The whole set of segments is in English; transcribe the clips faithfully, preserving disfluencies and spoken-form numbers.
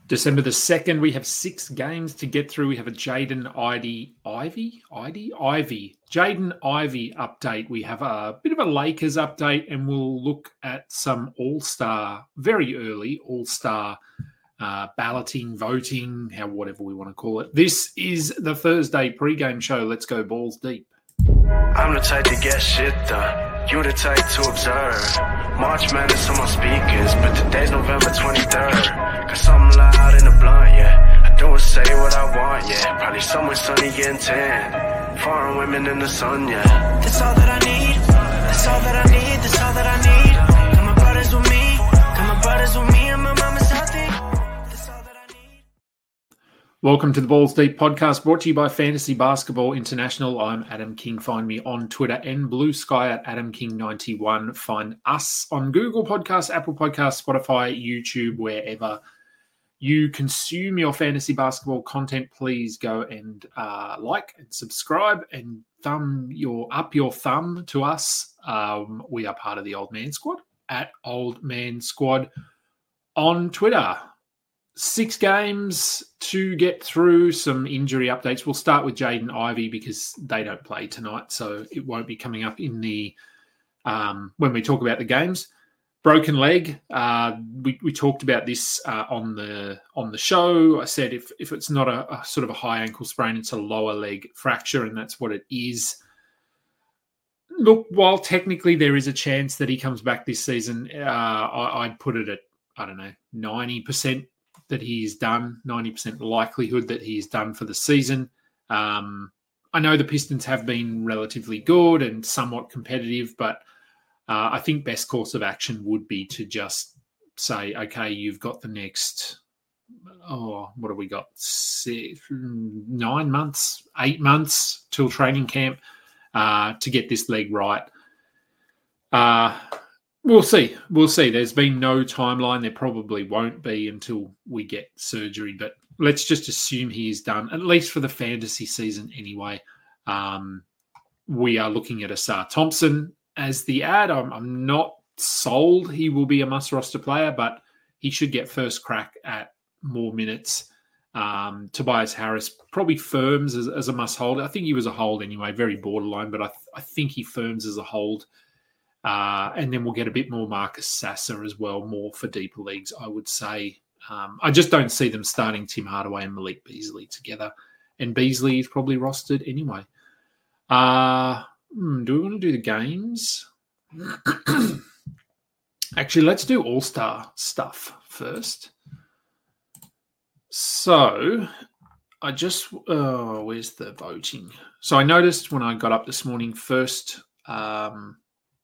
December the second, we have six games to get through. We have a Jaden Ivey, Ivy, Ivy, Ivy, Jaden Ivey update. We have a bit of a Lakers update, and we'll look at some All-Star, very early All-Star uh, balloting, voting, how whatever we want to call it. This is the Thursday pre-game show. Let's go balls deep. I'm the type to get shit done. You the type to observe. March Madness on my speakers, but today's November twenty-third. Cause something loud in the blunt, yeah. I don't say what I want, yeah. Probably somewhere sunny getting tan. Foreign women in the sun, yeah. That's all that I need. That's all that I need. That's all that I need. Got my brothers with me. Got my brothers with me, and my mama's healthy. That's all that I need. Welcome to the Balls Deep podcast, brought to you by Fantasy Basketball International. I'm Adam King. Find me on Twitter and Blue Sky at Adam King ninety-one. Find us on Google Podcasts, Apple Podcasts, Spotify, YouTube, wherever you consume your fantasy basketball content. Please go and uh, like and subscribe and thumb your up your thumb to us. Um, we are part of the Old Man Squad at Old Man Squad on Twitter. Six games to get through, some injury updates. We'll start with Jaden Ivey because they don't play tonight, so it won't be coming up in the um, when we talk about the games. Broken leg. Uh, we, we talked about this uh, on the on the show. I said if if it's not a, a sort of a high ankle sprain, it's a lower leg fracture, and that's what it is. Look, while technically there is a chance that he comes back this season, uh, I, I'd put it at I don't know ninety percent. That he's done, ninety percent likelihood that he's done for the season. Um, I know the Pistons have been relatively good and somewhat competitive, but uh, I think best course of action would be to just say, okay, you've got the next, oh, what have we got? Six, nine months, eight months till training camp uh, to get this leg right. Uh We'll see. We'll see. There's been no timeline. There probably won't be until we get surgery. But let's just assume he is done, at least for the fantasy season anyway. Um, we are looking at Asar Thompson as the ad. I'm, I'm not sold he will be a must-roster player, but he should get first crack at more minutes. Um, Tobias Harris probably firms as, as a must-hold. I think he was a hold anyway, very borderline, but I, I think he firms as a hold. Uh, and then we'll get a bit more Marcus Sasser as well, more for deeper leagues, I would say. Um, I just don't see them starting Tim Hardaway and Malik Beasley together. And Beasley is probably rostered anyway. Uh, hmm, do we want to do the games? Actually, let's do All-Star stuff first. So, I just... Oh, where's the voting? So, I noticed when I got up this morning, first... Um,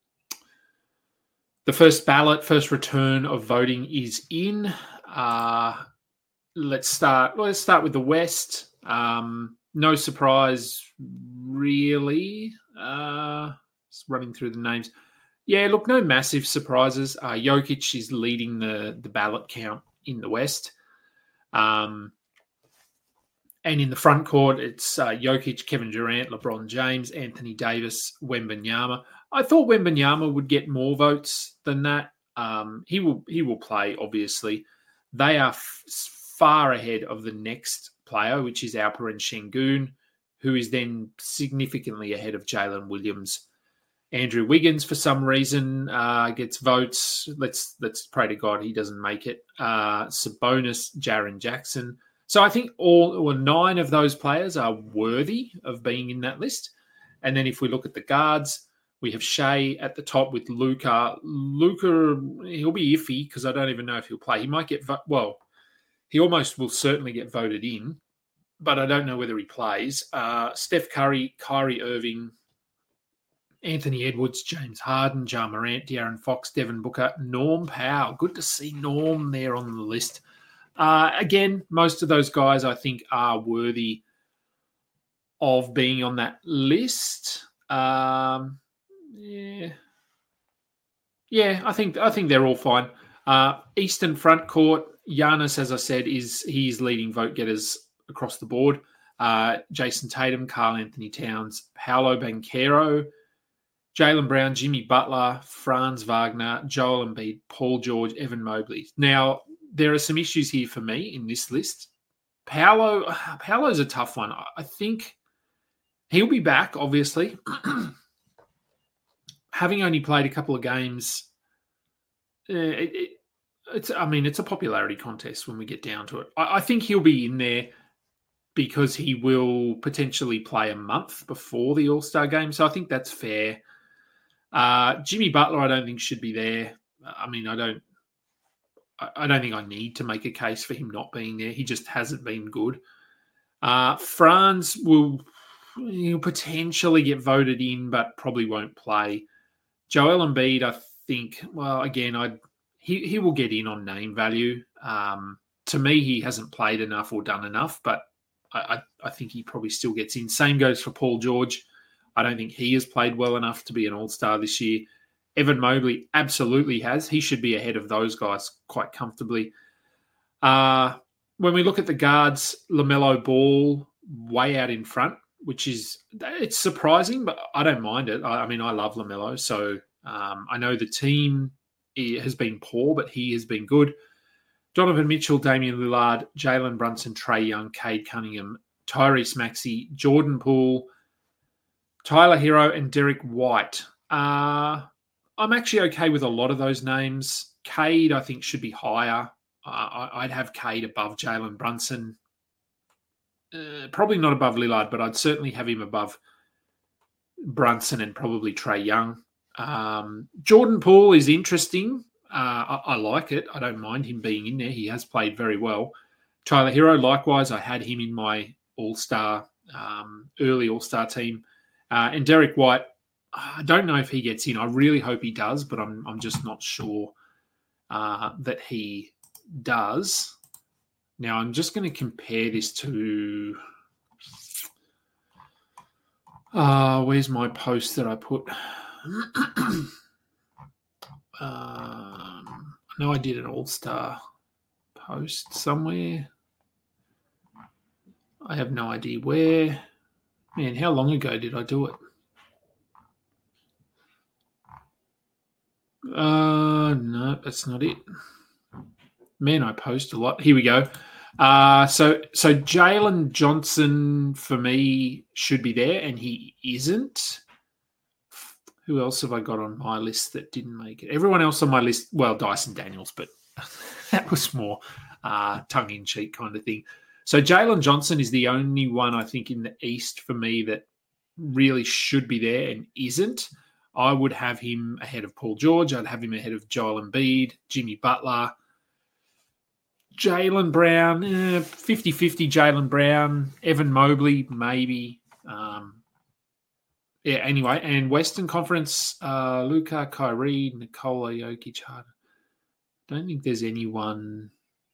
The first ballot, first return of voting is in. Uh, let's start. Well, let's start with the West. Um, no surprise, really. Uh, just running through the names. Yeah, look, no massive surprises. Uh, Jokic is leading the, the ballot count in the West. Um, and in the front court, it's uh, Jokic, Kevin Durant, LeBron James, Anthony Davis, Wembanyama. I thought Wembanyama would get more votes than that. Um, he will he will play, obviously. They are f- far ahead of the next player, which is Alperen Şengün, who is then significantly ahead of Jalen Williams. Andrew Wiggins, for some reason, uh, gets votes. Let's let's pray to God he doesn't make it. Uh, Sabonis, Jaren Jackson. So I think all or nine of those players are worthy of being in that list. And then if we look at the guards, we have Shea at the top with Luka. Luka, he'll be iffy because I don't even know if he'll play. He might get, vo- well, he almost will certainly get voted in, but I don't know whether he plays. Uh, Steph Curry, Kyrie Irving, Anthony Edwards, James Harden, Ja Morant, De'Aaron Fox, Devin Booker, Norm Powell. Good to see Norm there on the list. Uh, again, most of those guys I think are worthy of being on that list. Um, Yeah, yeah. I think I think they're all fine. Uh, Eastern front court, Giannis, as I said, is he's leading vote getters across the board. Uh, Jason Tatum, Karl Anthony Towns, Paolo Banchero, Jaylen Brown, Jimmy Butler, Franz Wagner, Joel Embiid, Paul George, Evan Mobley. Now, there are some issues here for me in this list. Paolo, Paolo's a tough one. I think he'll be back, obviously. Having only played a couple of games, uh, it, it, it's I mean, it's a popularity contest when we get down to it. I, I think he'll be in there because he will potentially play a month before the All-Star game. So I think that's fair. Uh, Jimmy Butler, I don't think should be there. I mean, I don't I don't think I need to make a case for him not being there. He just hasn't been good. Uh, Franz will he'll potentially get voted in, but probably won't play. Joel Embiid, I think, well, again, I he he will get in on name value. Um, to me, he hasn't played enough or done enough, but I, I, I think he probably still gets in. Same goes for Paul George. I don't think he has played well enough to be an all-star this year. Evan Mobley absolutely has. He should be ahead of those guys quite comfortably. Uh, when we look at the guards, LaMelo Ball way out in front, which is it's surprising, but I don't mind it. I, I mean, I love LaMelo, so um, I know the team has been poor, but he has been good. Donovan Mitchell, Damian Lillard, Jalen Brunson, Trae Young, Cade Cunningham, Tyrese Maxey, Jordan Poole, Tyler Hero, and Derek White. Uh, I'm actually okay with a lot of those names. Cade, I think, should be higher. Uh, I'd have Cade above Jalen Brunson. Uh, probably not above Lillard, but I'd certainly have him above Brunson and probably Trae Young. Um, Jordan Poole is interesting. Uh, I, I like it. I don't mind him being in there. He has played very well. Tyler Hero, likewise, I had him in my All-Star, um, early All-Star team. Uh, and Derek White, I don't know if he gets in. I really hope he does, but I'm I'm just not sure uh, that he does. Now, I'm just going to compare this to... Uh, where's my post that I put? um, I know I did an all-star post somewhere. I have no idea where. Man, how long ago did I do it? Uh, no, that's not it. Man, I post a lot. Here we go. Uh, so so Jalen Johnson, for me, should be there, and he isn't. Who else have I got on my list that didn't make it? Everyone else on my list, well, Dyson Daniels, but that was more uh, tongue-in-cheek kind of thing. So Jalen Johnson is the only one, I think, in the East for me that really should be there and isn't. I would have him ahead of Paul George. I'd have him ahead of Joel Embiid, Jimmy Butler, Jaylen Brown, eh, fifty-fifty Jaylen Brown, Evan Mobley, maybe. Um, yeah, anyway. And Western Conference, uh, Luka, Kyrie, Nikola Jokic. I don't think there's anyone...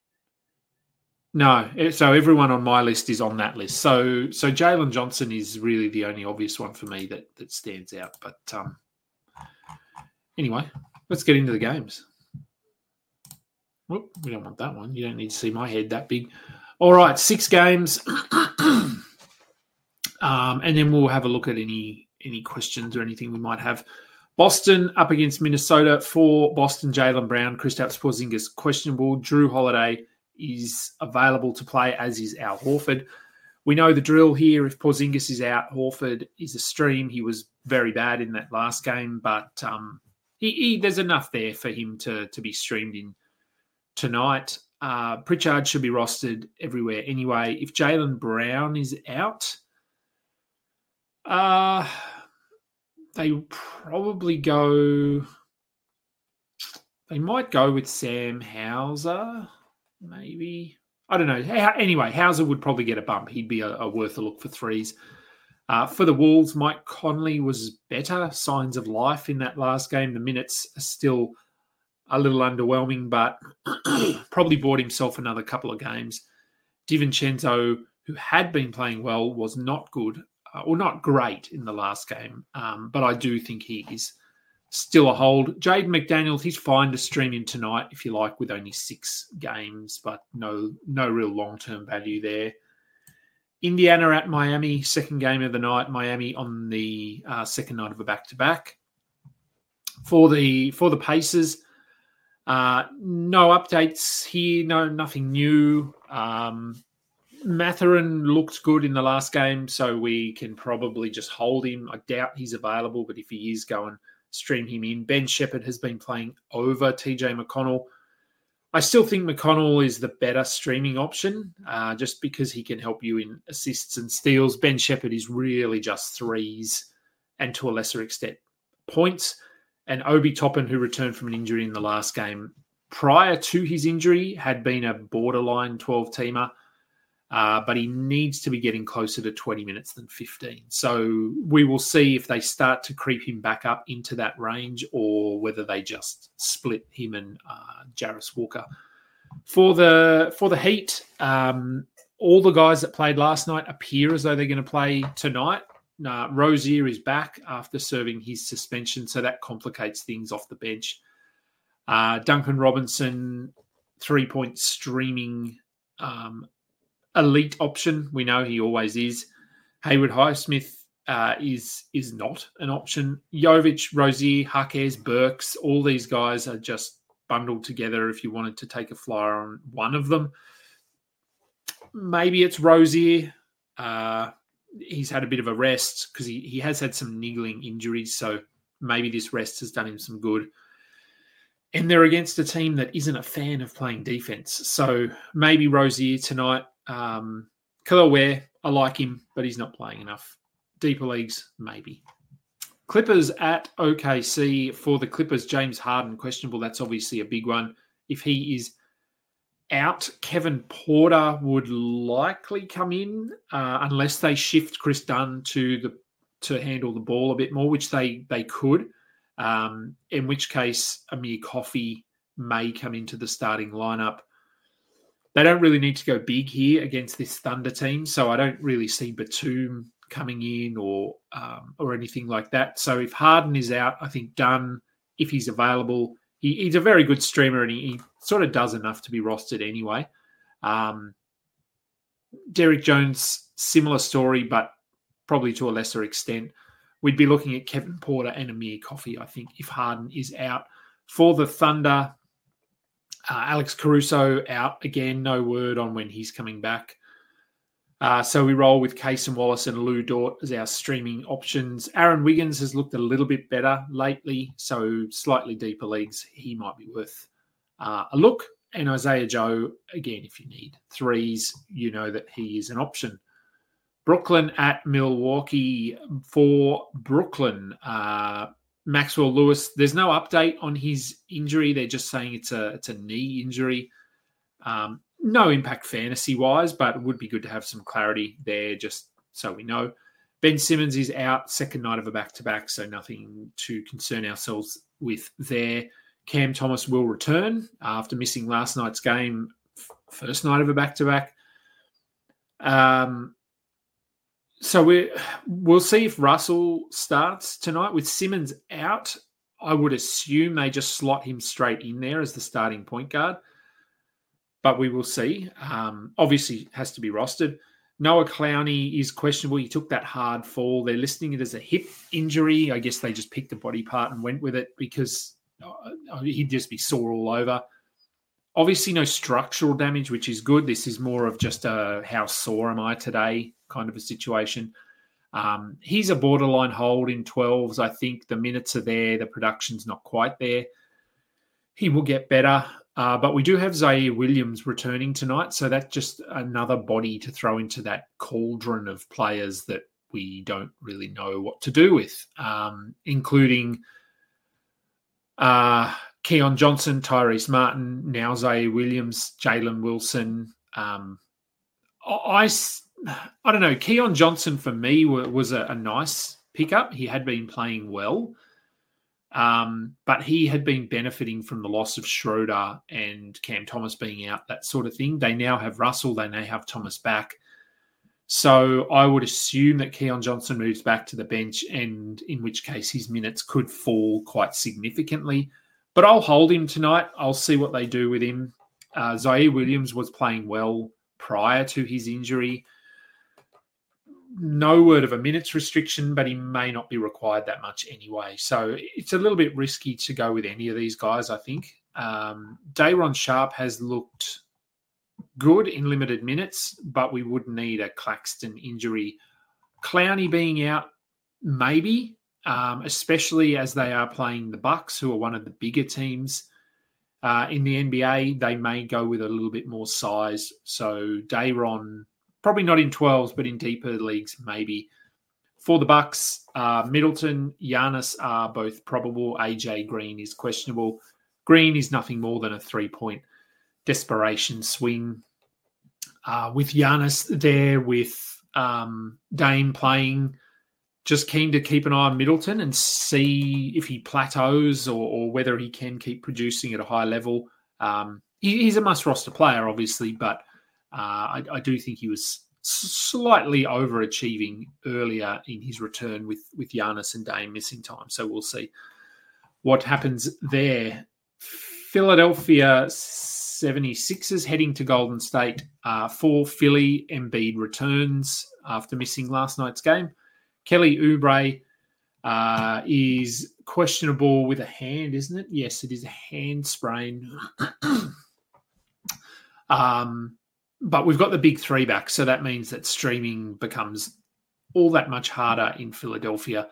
No, so everyone on my list is on that list. So so Jalen Johnson is really the only obvious one for me that, that stands out. But um, anyway, let's get into the games. Whoop, we don't want that one. You don't need to see my head that big. All right, six games. um, and then we'll have a look at any any questions or anything we might have. Boston up against Minnesota. For Boston, Jaylen Brown, Kristaps Porzingis questionable. Drew Holiday is available to play, as is Al Horford. We know the drill here. If Porzingis is out, Horford is a stream. He was very bad in that last game, but um, he, he, there's enough there for him to, to be streamed in tonight. Uh, Pritchard should be rostered everywhere anyway. If Jaylen Brown is out, uh, they probably go... They might go with Sam Hauser. Maybe. I don't know. Anyway, Hauser would probably get a bump. He'd be a, a worth a look for threes. Uh, for the Wolves, Mike Conley was better. Signs of life in that last game. The minutes are still a little underwhelming, but probably bought himself another couple of games. DiVincenzo, who had been playing well, was not good uh, or not great in the last game. Um, but I do think he is still a hold. Jaden McDaniels, he's fine to stream in tonight, if you like, with only six games, but no no real long-term value there. Indiana at Miami, second game of the night. Miami on the uh, second night of a back-to-back. For the for the Pacers, Uh, no updates here, no nothing new. Um, Mathurin looked good in the last game, so we can probably just hold him. I doubt he's available, but if he is, go and stream him in. Ben Shepherd has been playing over T J McConnell. I still think McConnell is the better streaming option, uh, just because he can help you in assists and steals. Ben Shepherd is really just threes and to a lesser extent points. And Obi Toppin, who returned from an injury in the last game, prior to his injury, had been a borderline twelve-teamer, uh, but he needs to be getting closer to twenty minutes than fifteen. So we will see if they start to creep him back up into that range or whether they just split him and uh, Jarvis Walker. For the for the Heat, um, all the guys that played last night appear as though they're going to play tonight. Uh, Rozier is back after serving his suspension, so that complicates things off the bench. Uh, Duncan Robinson, three-point streaming um, elite option. We know he always is. Hayward Highsmith uh, is is not an option. Jovic, Rozier, Jaquez, Burks, all these guys are just bundled together if you wanted to take a flyer on one of them. Maybe it's Rozier. Uh, he's had a bit of a rest because he, he has had some niggling injuries, so maybe this rest has done him some good. And they're against a team that isn't a fan of playing defense. So maybe Rozier tonight. Um, Khalil Ware, I like him, but he's not playing enough. Deeper leagues, maybe. Clippers at O K C. For the Clippers, James Harden, questionable. That's obviously a big one. If he is out, Kevin Porter would likely come in uh, unless they shift Chris Dunn to the to handle the ball a bit more, which they they could. Um, in which case, Amir Coffey may come into the starting lineup. They don't really need to go big here against this Thunder team, so I don't really see Batum coming in or um, or anything like that. So if Harden is out, I think Dunn, if he's available, he, he's a very good streamer and he, he sort of does enough to be rostered anyway. Um, Derek Jones, similar story, but probably to a lesser extent. We'd be looking at Kevin Porter and Amir Coffey, I think, if Harden is out. For the Thunder, uh, Alex Caruso out again. No word on when he's coming back. Uh, so we roll with Cason Wallace and Lou Dort as our streaming options. Aaron Wiggins has looked a little bit better lately, so slightly deeper leagues, he might be worth uh, a look. And Isaiah Joe, again, if you need threes, you know that he is an option. Brooklyn at Milwaukee. For Brooklyn, uh, Maxwell Lewis, there's no update on his injury. They're just saying it's a it's a knee injury. Um, no impact fantasy-wise, but it would be good to have some clarity there just so we know. Ben Simmons is out, second night of a back-to-back, so nothing to concern ourselves with there. Cam Thomas will return after missing last night's game, first night of a back-to-back. Um, so we we'll see if Russell starts tonight. With Simmons out, I would assume they just slot him straight in there as the starting point guard. But we will see. Um, obviously, has to be rostered. Noah Clowney is questionable. He took that hard fall. They're listing it as a hip injury. I guess they just picked a body part and went with it because uh, he'd just be sore all over. Obviously, no structural damage, which is good. This is more of just a how sore am I today kind of a situation. Um, he's a borderline hold in twelves. I think the minutes are there. The production's not quite there. He will get better. Uh, but we do have Zaire Williams returning tonight, so that's just another body to throw into that cauldron of players that we don't really know what to do with, um, including uh, Keon Johnson, Tyrese Martin, now Zaire Williams, Jalen Wilson. Um, I, I don't know. Keon Johnson, for me, was a, a nice pickup. He had been playing well. Um, but he had been benefiting from the loss of Schroeder and Cam Thomas being out, that sort of thing. They now have Russell. They now have Thomas back. So I would assume that Keon Johnson moves back to the bench, and in which case his minutes could fall quite significantly. But I'll hold him tonight. I'll see what they do with him. Uh, Zaire Williams was playing well prior to his injury. No word of a minutes restriction, but he may not be required that much anyway. So it's a little bit risky to go with any of these guys, I think. Um, Dayron Sharp has looked good in limited minutes, but we would need a Claxton injury. Clowney being out, maybe, um, especially as they are playing the Bucks, who are one of the bigger teams uh, in the N B A. They may go with a little bit more size. So Dayron, probably not in twelves, but in deeper leagues, maybe. For the Bucks, uh, Middleton, Giannis are both probable. A J Green is questionable. Green is nothing more than a three-point desperation swing. Uh, with Giannis there, with um, Dame playing, just keen to keep an eye on Middleton and see if he plateaus or, or whether he can keep producing at a high level. Um, he, he's a must-roster player, obviously, but uh, I, I do think he was slightly overachieving earlier in his return with, with Giannis and Dame missing time. So we'll see what happens there. Philadelphia seventy-sixers heading to Golden State. Uh, for Philly, Embiid returns after missing last night's game. Kelly Oubre uh, is questionable with a hand, isn't it? Yes, it is a hand sprain. um, but we've got the big three back, so that means that streaming becomes all that much harder in Philadelphia.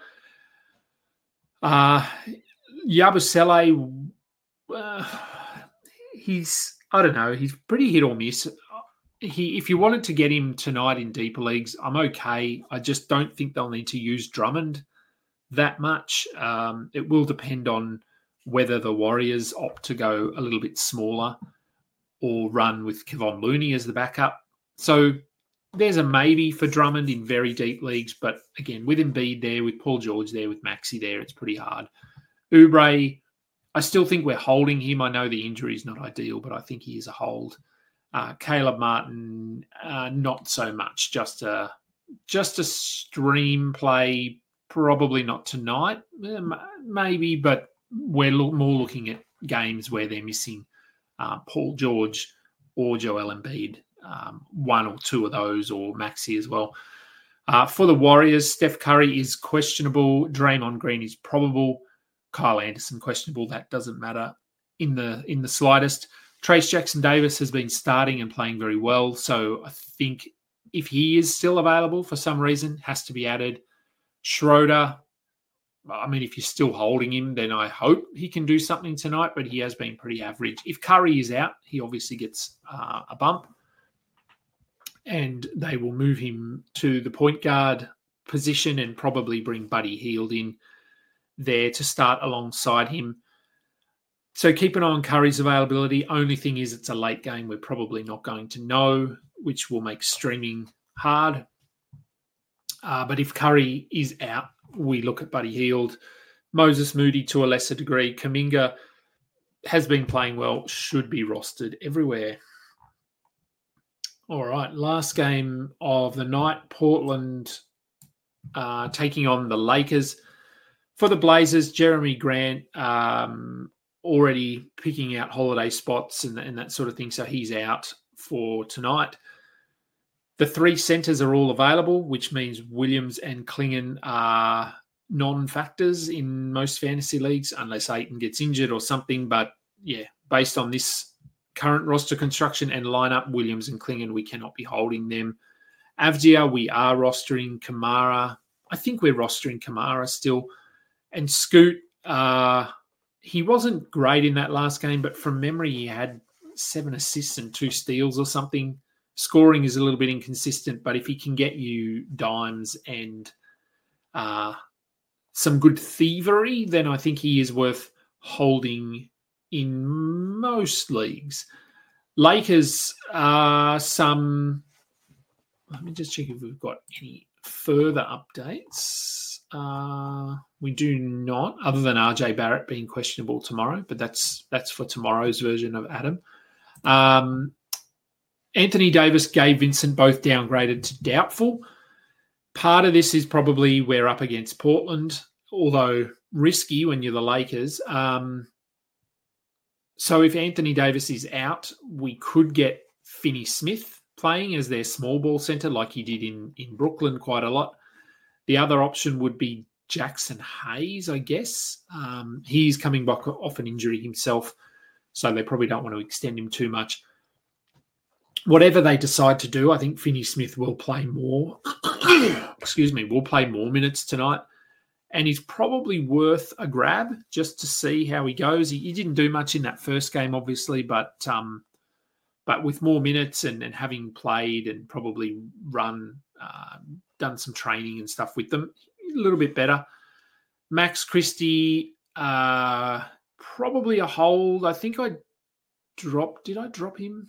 Uh, Yabusele, uh, he's, I don't know, he's pretty hit or miss. He, if you wanted to get him tonight in deeper leagues, I'm okay. I just don't think they'll need to use Drummond that much. Um, it will depend on whether the Warriors opt to go a little bit smaller or run with Kevon Looney as the backup. So there's a maybe for Drummond in very deep leagues, but again, with Embiid there, with Paul George there, with Maxey there, it's pretty hard. Oubre, I still think we're holding him. I know the injury is not ideal, but I think he is a hold. Uh, Caleb Martin, uh, not so much. Just a just a stream play, probably not tonight, maybe, but we're look, more looking at games where they're missing uh, Paul George or Joel Embiid, um, one or two of those, or Maxey as well. Uh, for the Warriors, Steph Curry is questionable. Draymond Green is probable. Kyle Anderson questionable. That doesn't matter in the in the slightest. Trace Jackson-Davis has been starting and playing very well, so I think if he is still available for some reason, has to be added. Schroeder, I mean, if you're still holding him, then I hope he can do something tonight, but he has been pretty average. If Curry is out, he obviously gets uh, a bump, and they will move him to the point guard position and probably bring Buddy Hield in there to start alongside him. So keep an eye on Curry's availability. Only thing is it's a late game. We're probably not going to know, which will make streaming hard. Uh, but if Curry is out, we look at Buddy Hield. Moses Moody to a lesser degree. Kuminga has been playing well, should be rostered everywhere. All right, last game of the night, Portland uh, taking on the Lakers. For the Blazers, Jeremy Grant um, already picking out holiday spots and, and that sort of thing, so he's out for tonight. The three centers are all available, which means Williams and Klingon are non-factors in most fantasy leagues, unless Ayton gets injured or something. But yeah, based on this current roster construction and lineup, Williams and Klingon, we cannot be holding them. Avdia, we are rostering. Kamara, I think we're rostering Kamara still. And Scoot, uh, he wasn't great in that last game, but from memory, he had seven assists and two steals or something. Scoring is a little bit inconsistent, but if he can get you dimes and uh, some good thievery, then I think he is worth holding in most leagues. Lakers, uh, some... Let me just check if we've got any further updates. Uh, we do not, other than R J Barrett being questionable tomorrow, but that's that's for tomorrow's version of Adam. Um, Anthony Davis, Gabe Vincent, both downgraded to doubtful. Part of this is probably we're up against Portland, although risky when you're the Lakers. Um, so if Anthony Davis is out, we could get Finney Smith playing as their small ball center like he did in, in Brooklyn quite a lot. The other option would be Jackson Hayes, I guess. Um, he's coming back off an injury himself. so they probably don't want to extend him too much. Whatever they decide to do, I think Finney-Smith will play more. excuse me, will play more minutes tonight. And he's probably worth a grab just to see how he goes. He, he didn't do much in that first game, obviously, but um, but with more minutes and, and having played and probably run, uh, done some training and stuff with them, a little bit better. Max Christie, uh, probably a hold. I think I dropped. Did I drop him?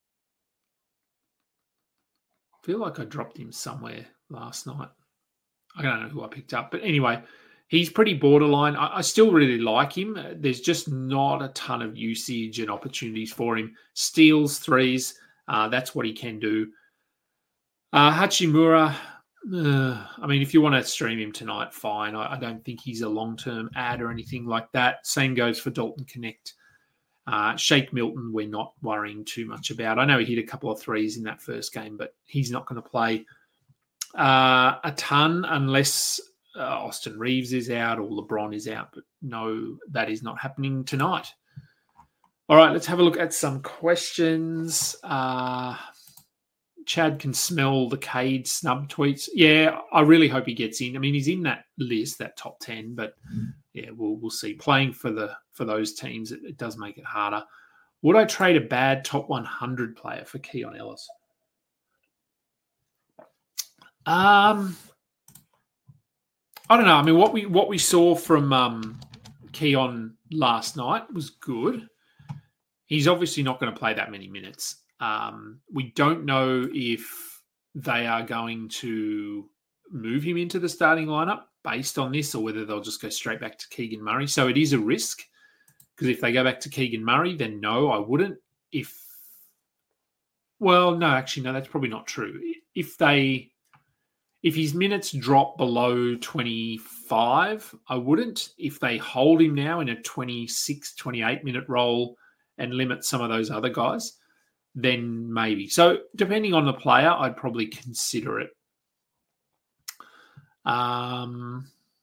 I feel like I dropped him somewhere last night. I don't know who I picked up. But anyway, he's pretty borderline. I, I still really like him. There's just not a ton of usage and opportunities for him. Steals, threes, uh, that's what he can do. Uh, Hachimura, uh, I mean, if you want to stream him tonight, fine. I, I don't think he's a long-term ad or anything like that. Same goes for Dalton Connect. Uh, Shake Milton, we're not worrying too much about. I know he hit a couple of threes in that first game, but he's not going to play uh, a ton unless uh, Austin Reeves is out or LeBron is out. But no, that is not happening tonight. All right, let's have a look at some questions. Uh, Chad can smell the Cade snub tweets. Yeah, I really hope he gets in. I mean, he's in that list, that top ten, but yeah, we'll we'll see. Playing for the for those teams, it, it does make it harder. Would I trade a bad top one hundred player for Keon Ellis? Um, I don't know. I mean, what we what we saw from um, Keon last night was good. He's obviously not going to play that many minutes. Um, we don't know if they are going to move him into the starting lineup based on this or whether they'll just go straight back to Keegan Murray. So it is a risk because if they go back to Keegan Murray, then no, I wouldn't. If, well, no, actually, no, that's probably not true. If they, if his minutes drop below twenty-five, I wouldn't. If they hold him now in a twenty-six, twenty-eight minute role and limit some of those other guys, then maybe. So depending on the player, I'd probably consider it. Um,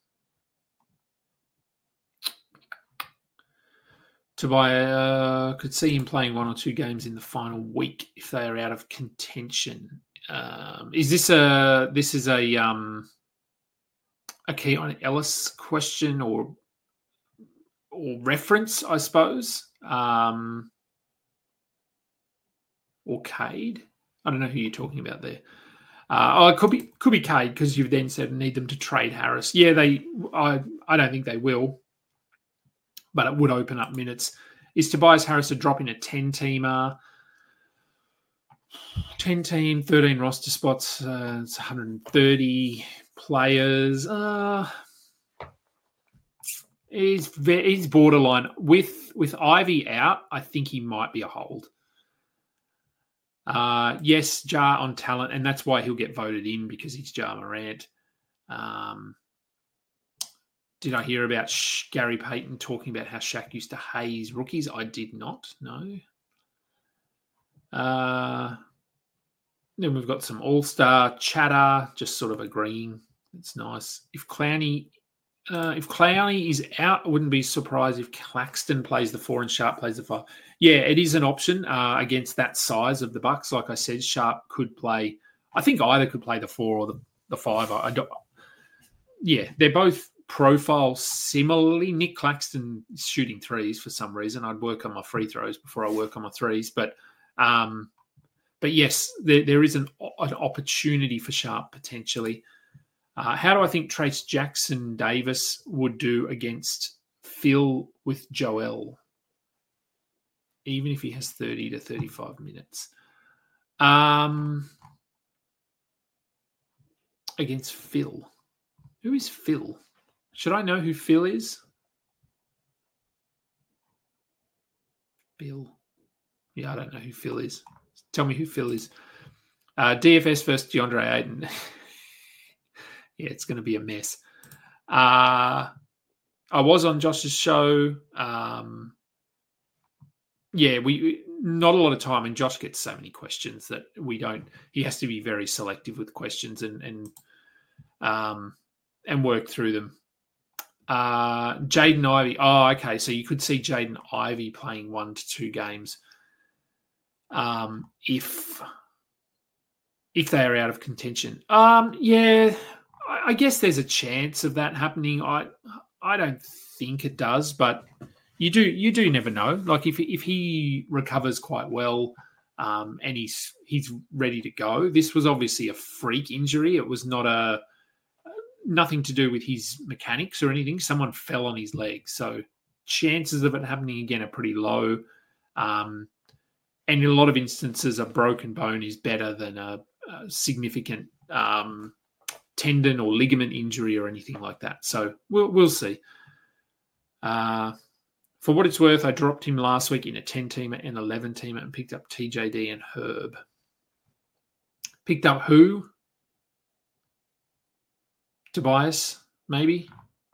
Tobias uh, could see him playing one or two games in the final week if they are out of contention. Um, is this a this is a um, a Keon Ellis question or or reference, I suppose, um, or Cade? I don't know who you're talking about there. Uh, oh, it could be could be Cade because you've then said need them to trade Harris. Yeah, they. I I don't think they will, but it would open up minutes. Is Tobias Harris a drop in a ten-teamer? ten-team, thirteen roster spots. Uh, it's one hundred thirty players. Uh, he's he's borderline with with Ivy out. I think he might be a hold. Uh, yes, Jar on talent, and that's why he'll get voted in because he's Ja Morant. Um, did I hear about Sh- Gary Payton talking about how Shaq used to haze rookies? I did not, no. Uh, then we've got some all-star chatter, just sort of agreeing. It's nice. If Clowney, uh, if Clowney is out, I wouldn't be surprised if Claxton plays the four and Sharp plays the five. Yeah, it is an option uh, against that size of the Bucks. Like I said, Sharp could play. I think either could play the four or the, the five. I, I don't. Yeah, they're both profile similarly. Nick Claxton is shooting threes for some reason. I'd work on my free throws before I work on my threes, but um, but yes, there, there is an, an opportunity for Sharp potentially. Uh, how do I think Trace Jackson Davis would do against Phil with Joel? Even if he has thirty to thirty-five minutes. Um, against Phil. Who is Phil? Should I know who Phil is? Phil. Yeah, I don't know who Phil is. Tell me who Phil is. Uh, D F S versus DeAndre Ayton. Yeah, it's going to be a mess. Uh, I was on Josh's show. Um, Yeah, we not a lot of time, and Josh gets so many questions that we don't. He has to be very selective with questions and and um and work through them. Uh, Jaden Ivey. Oh, okay. So you could see Jaden Ivey playing one to two games um, if if they are out of contention. Um, yeah, I, I guess there's a chance of that happening. I I don't think it does, but you do you do never know. Like if if he recovers quite well um, and he's he's ready to go. This was obviously a freak injury. It was not a nothing to do with his mechanics or anything. Someone fell on his leg, so chances of it happening again are pretty low. Um, and in a lot of instances, a broken bone is better than a, a significant um, tendon or ligament injury or anything like that. So we'll we'll see. Uh, for what it's worth, I dropped him last week in a ten-teamer and eleven-teamer and picked up T J D and Herb. Picked up who? Tobias, maybe?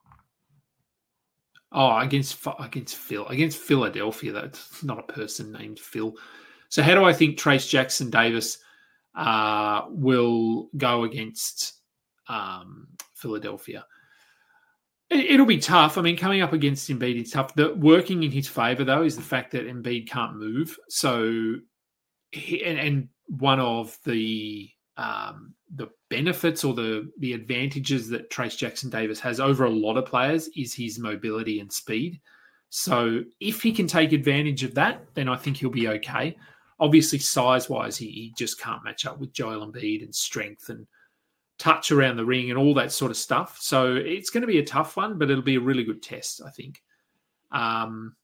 Oh, against against Phil. Against Philadelphia. That's not a person named Phil. So how do I think Trace Jackson Davis uh, will go against um, Philadelphia? It'll be tough. I mean, coming up against Embiid is tough. The working in his favour, though, is the fact that Embiid can't move. So, he, and, and one of the um, the benefits or the the advantages that Trace Jackson Davis has over a lot of players is his mobility and speed. So, if he can take advantage of that, then I think he'll be okay. Obviously, size-wise, he, he just can't match up with Joel Embiid and strength and touch around the ring and all that sort of stuff. So it's going to be a tough one, but it'll be a really good test, I think. Um,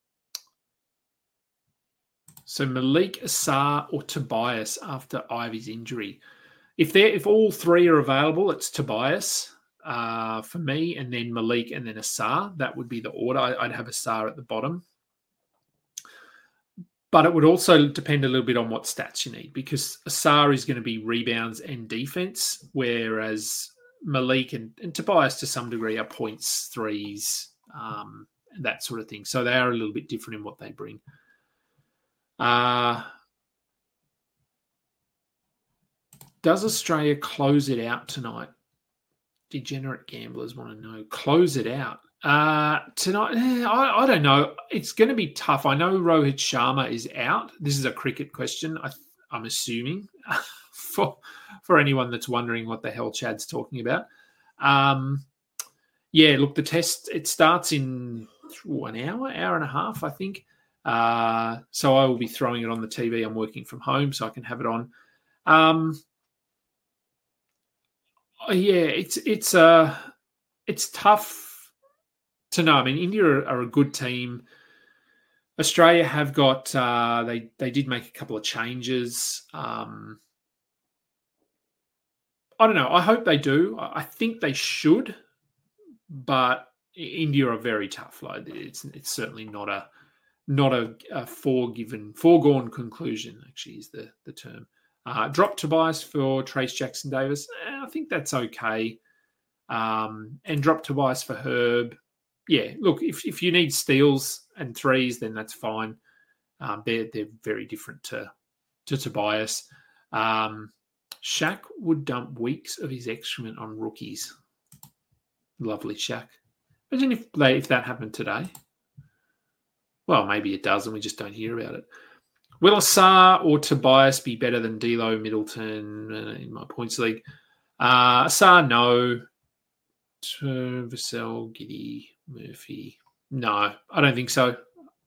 so Malik, Asar, or Tobias after Ivey's injury. If they're if all three are available, it's Tobias uh, for me, and then Malik, and then Asar. That would be the order. I'd have Asar at the bottom. But it would also depend a little bit on what stats you need, because Asar is going to be rebounds and defense, whereas Malik and, and Tobias to some degree are points, threes, um, that sort of thing. So they are a little bit different in what they bring. Uh, does Australia close it out tonight? Degenerate gamblers want to know. Close it out. Uh, tonight, eh, I, I don't know. It's going to be tough. I know Rohit Sharma is out. This is a cricket question, I, I'm assuming, for for anyone that's wondering what the hell Chad's talking about. Um, yeah, look, the test, it starts in ooh, an hour, hour and a half, I think. Uh, so I will be throwing it on the T V. I'm working from home, so I can have it on. Um, yeah, it's it's uh, it's tough to know. I mean, India are, are a good team. Australia have got, uh, they they did make a couple of changes. Um, I don't know. I hope they do. I think they should, but India are very tough. Like it's it's certainly not a not a, a foregiven foregone conclusion. Actually, is the the term. Uh, drop Tobias for Trace Jackson Davis. Eh, I think that's okay. Um, and drop Tobias for Herb. Yeah, look, if if you need steals and threes, then that's fine. Um, they're they're very different to to Tobias. Um, Shaq would dump weeks of his excrement on rookies. Lovely, Shaq. Imagine if they, if that happened today. Well, maybe it does, and we just don't hear about it. Will Asar or Tobias be better than D'Lo, Middleton uh, in my points league? Uh, Asar, no. Vassell, Giddy, Murphy. No, I don't think so.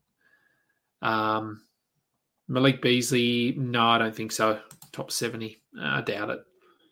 Um, Malik Beasley, no, I don't think so. Top seventy. I doubt it.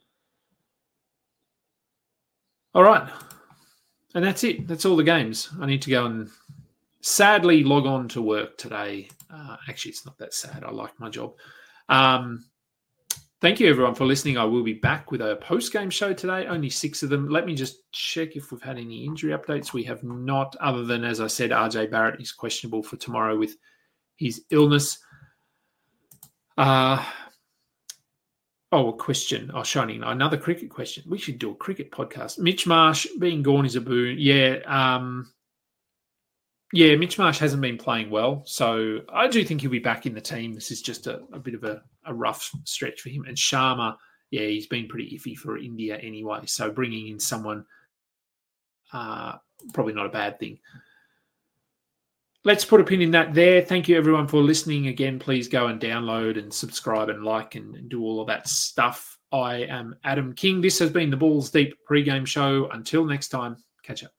All right. And that's it. That's all the games. I need to go and sadly log on to work today. Uh, actually, it's not that sad. I like my job. Um, thank you, everyone, for listening. I will be back with a post-game show today. Only six of them. Let me just check if we've had any injury updates. We have not, other than, as I said, R J Barrett is questionable for tomorrow with his illness. Uh, oh, a question. Oh, Shining, another cricket question. We should do a cricket podcast. Mitch Marsh being gone is a boon. Yeah, um, yeah, Mitch Marsh hasn't been playing well, so I do think he'll be back in the team. This is just a, a bit of a, a rough stretch for him. And Sharma, yeah, he's been pretty iffy for India anyway, so bringing in someone uh, probably not a bad thing. Let's put a pin in that there. Thank you, everyone, for listening. Again, please go and download and subscribe and like and, and do all of that stuff. I am Adam King. This has been the Balls Deep pregame show. Until next time, catch up.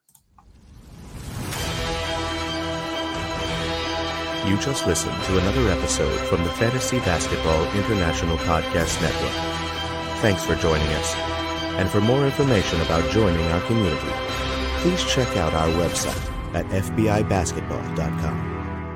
You just listened to another episode from the Fantasy Basketball International Podcast Network. Thanks for joining us. And for more information about joining our community, please check out our website at f b i basketball dot com.